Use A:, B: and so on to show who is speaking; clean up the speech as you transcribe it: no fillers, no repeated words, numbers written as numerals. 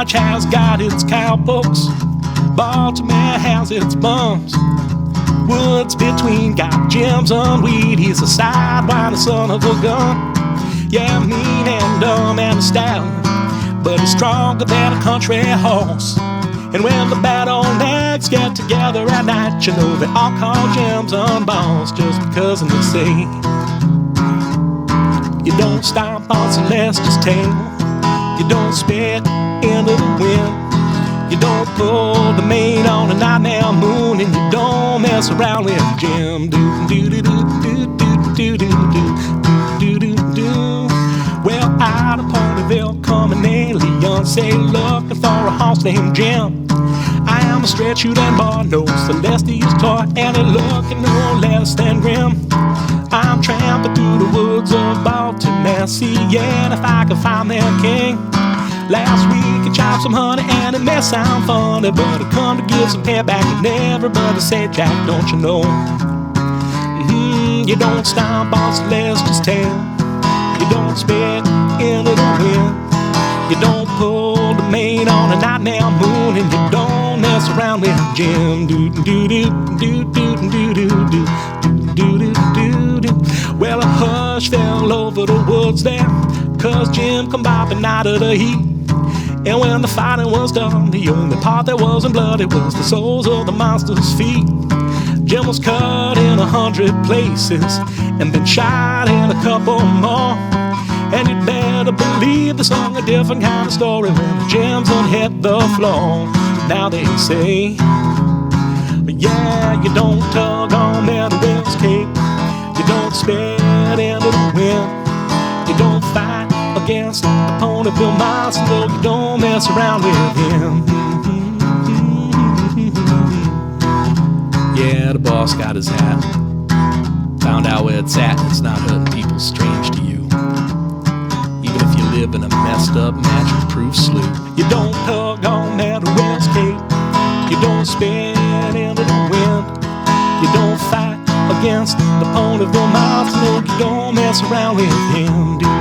A: Dodge has got its cowpokes, Baltimore has its bums. Woods between got Jim's on weed. He's a sidewinder son of a gun. Yeah, mean and dumb and a stallion, but he's stronger than a country horse. And when the bad old nags get together at night, you know they all call Jim's on balls just because they say you don't stomp on Celeste's tail, you don't spit into the wind, you don't pull the mane on a nightmare moon, and you don't mess around with Jim. Do do do do do do do do do do do. Well, out of Ponyville coming in Leonce, looking for a horse named Jim. I am a straight shooting boy, no Celestia's toy, and it looking no less than grim. I'm tramping through the woods of Baltimore, yeah, and if I can find their king. Last week I chopped some honey and it may sound funny, but I come to give some payback and everybody said, Jack, don't you know? You don't stomp on Celeste's tail, you don't spit into the wind, you don't pull the mane on a nightmare moon, and you don't mess around with Jim. Do do do do do do do do do do do do. Well, a hush fell over the woods there, 'cause Jim come bopping out of the heat. And when the fighting was done, the only part that wasn't bloody was the soles of the monster's feet. Jim was cut in 100 places and been shot in a couple more. And you'd better believe the song a different kind of story when Jim's done hit the floor. Now they say, yeah, you don't tug on that Will's cape, you don't spit into the wind, you don't fight against the Ponyville monster, no, you don't mess around with him. Yeah, the boss got his hat, found out where it's at, and it's not hurting people strange to you, even if you live in a messed up magic-proof slough. You don't tug on that Will's cape, you don't spit into the wind, you don't fight against the Ponyville monster, no, you don't mess around with him.